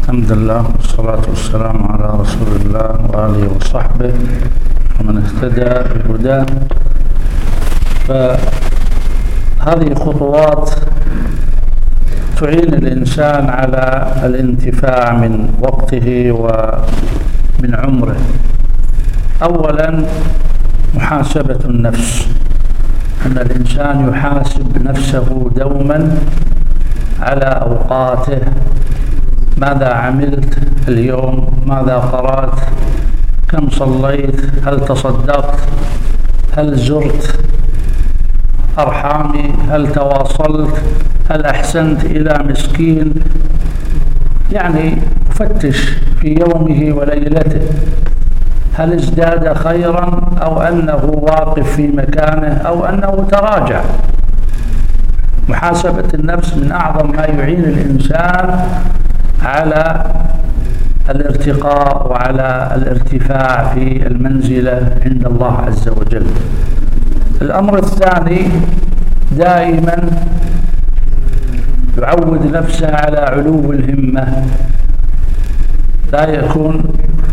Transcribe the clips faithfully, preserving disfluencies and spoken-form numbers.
الحمد لله والصلاة والسلام على رسول الله وآله وصحبه ومن اهتدى بهداه. فهذه خطوات تعين الإنسان على الانتفاع من وقته ومن عمره. أولا محاسبة النفس، أن الإنسان يحاسب نفسه دوما على أوقاته. ماذا عملت اليوم؟ ماذا قرأت؟ كم صليت؟ هل تصدقت؟ هل زرت أرحامي؟ هل تواصلت؟ هل أحسنت إلى مسكين؟ يعني يفتش في يومه وليلته، هل ازداد خيرا أو أنه واقف في مكانه أو أنه تراجع. محاسبة النفس من أعظم ما يعين الإنسان على الارتقاء وعلى الارتفاع في المنزلة عند الله عز وجل. الأمر الثاني دائما يعود نفسه على علو الهمة، لا يكون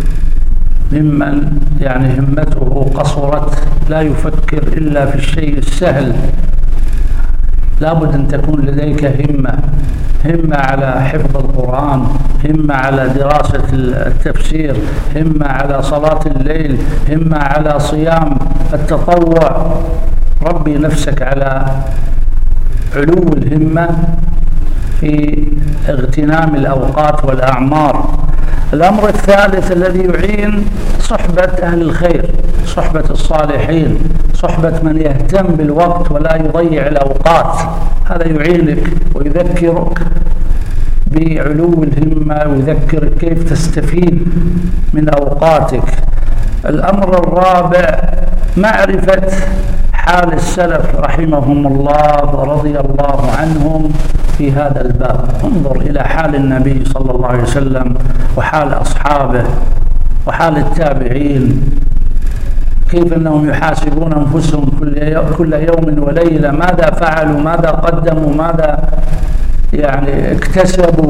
ممن يعني همته قصرت، لا يفكر إلا في الشيء السهل. لابد أن تكون لديك همة، همة على حفظ القرآن، همة على دراسة التفسير، همة على صلاة الليل، همة على صيام التطوع. ربي نفسك على علو الهمة في اغتنام الأوقات والأعمار. الأمر الثالث الذي يعين صحبة أهل الخير، صحبة الصالحين، صحبة من يهتم بالوقت ولا يضيع الأوقات. هذا يعينك ويذكرك بعلو الهمة ويذكرك كيف تستفيد من أوقاتك. الأمر الرابع معرفة حال السلف رحمهم الله ورضي الله عنهم في هذا الباب. انظر إلى حال النبي صلى الله عليه وسلم وحال أصحابه وحال التابعين، كيف أنهم يحاسبون أنفسهم كل يوم وليلة، ماذا فعلوا، ماذا قدموا، ماذا يعني اكتسبوا.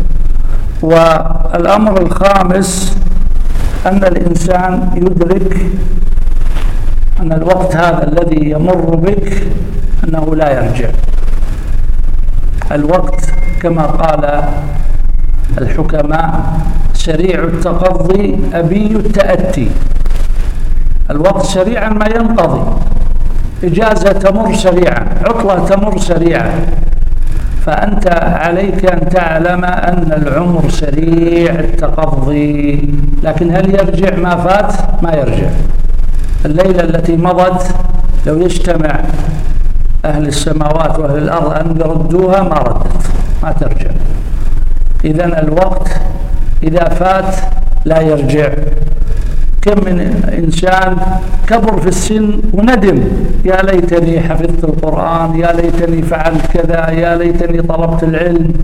والأمر الخامس أن الإنسان يدرك أن الوقت هذا الذي يمر بك أنه لا يرجع. الوقت كما قال الحكماء سريع التقضي أبي التأتي. الوقت سريعا ما ينقضي، إجازة تمر سريعا، عطلة تمر سريعا. فأنت عليك أن تعلم أن العمر سريع التقضي، لكن هل يرجع ما فات؟ ما يرجع. الليلة التي مضت لو يجتمع أهل السماوات وأهل الأرض أن يردوها ما ردت، ما ترجع. إذن الوقت إذا فات لا يرجع. كم من إنسان كبر في السن وندم، يا ليتني حفظت القرآن، يا ليتني فعلت كذا، يا ليتني طلبت العلم.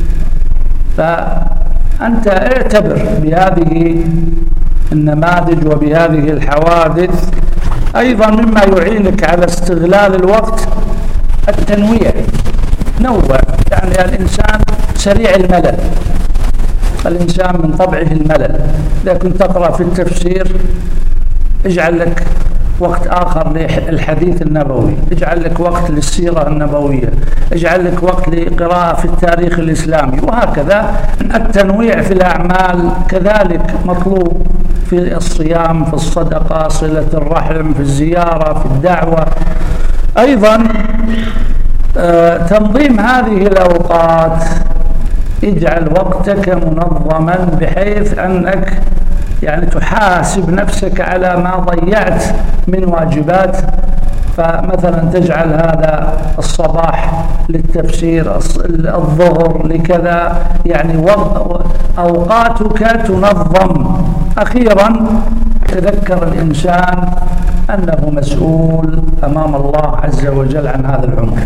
فأنت اعتبر بهذه النماذج وبهذه الحوادث. أيضا مما يعينك على استغلال الوقت التنويع. نوع، يعني الإنسان سريع الملل، الإنسان من طبعه الملل. إذا كنت تقرأ في التفسير اجعل لك وقت آخر للحديث النبوي، اجعل لك وقت للسيرة النبوية، اجعل لك وقت لقراءة في التاريخ الإسلامي، وهكذا. التنويع في الأعمال كذلك مطلوب، في الصيام، في الصدقة، صلة الرحم، في الزيارة، في الدعوة. أيضا آه تنظيم هذه الأوقات. اجعل وقتك منظما بحيث أنك يعني تحاسب نفسك على ما ضيعت من واجبات. فمثلا تجعل هذا الصباح للتفسير، الظهر لكذا، يعني أوقاتك تنظم. أخيرا تذكر الإنسان أنه مسؤول أمام الله عز وجل عن هذا العمر.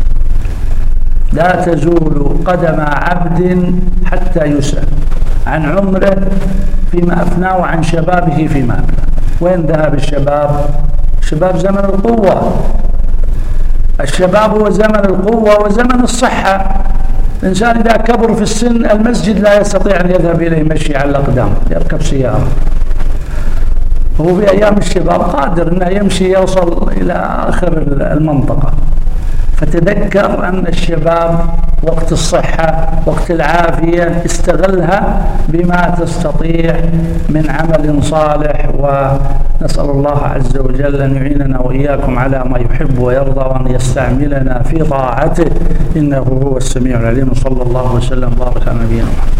لا تزول قدم عبد حتى يسأل عن عمره فيما أفناه وعن شبابه فيما أبلاه. وين ذهب الشباب؟ الشباب زمن القوة، الشباب هو زمن القوة وزمن الصحة. الإنسان إذا كبر في السن المسجد لا يستطيع أن يذهب إليه مشي على الأقدام، يركب سيارة. هو في أيام الشباب قادر أنه يمشي يوصل إلى آخر المنطقة. فتذكر أن الشباب وقت الصحة، وقت العافية، استغلها بما تستطيع من عمل صالح. ونسأل الله عز وجل أن يعيننا وإياكم على ما يحب ويرضى، وأن يستعملنا في طاعته، إنه هو السميع العليم. صلى الله وسلم وبارك على نبينا محمد.